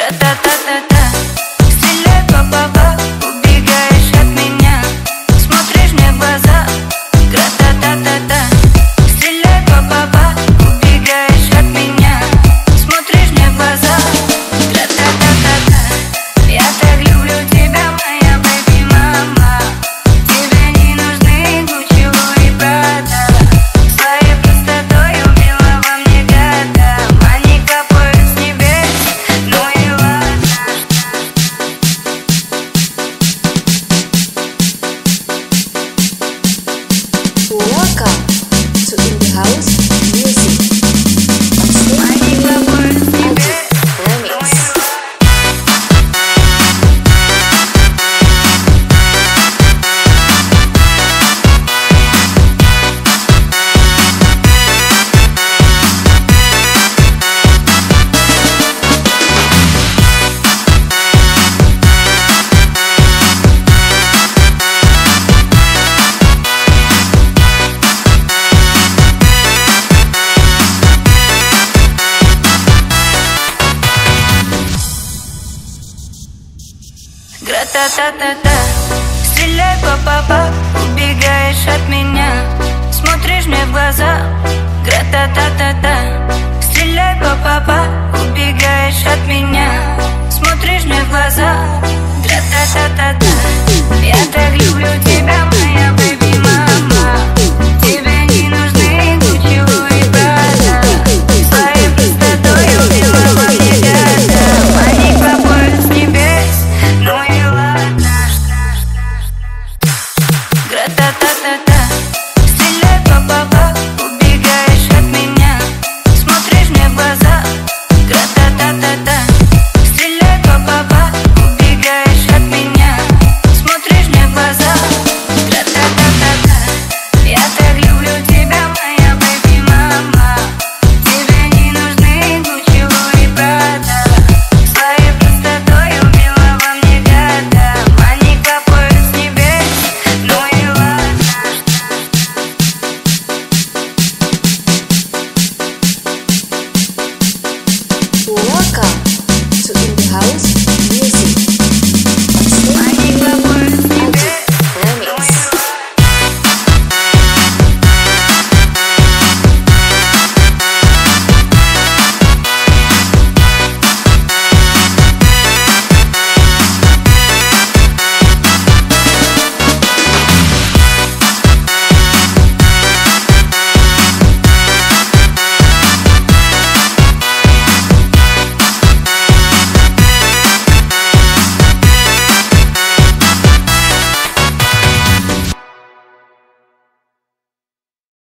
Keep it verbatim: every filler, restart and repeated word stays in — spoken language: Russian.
Гра-та-та-та-та, стреляй, па-па-па, убегаешь от меня, смотришь мне в глаза. Гра-та-та-та-та, стреляй, па-па-па, убегаешь от меня, смотришь мне в глаза. Гра-та-та-та-та, я так люблю тебя, моя бэби-мама. Тебе не нужны Гуччи, Луи, Прада. Своей простотой убила во мне года. Они капают с небес, ну и ладно. Welcome to In The House Music. Они капают с небес, Remix. Гра-та-та-та-та, стреляй, па-па-па, убегаешь от меня, смотришь мне в глаза. Гра-та-та-та-та, стреляй, па-па-па, убегаешь.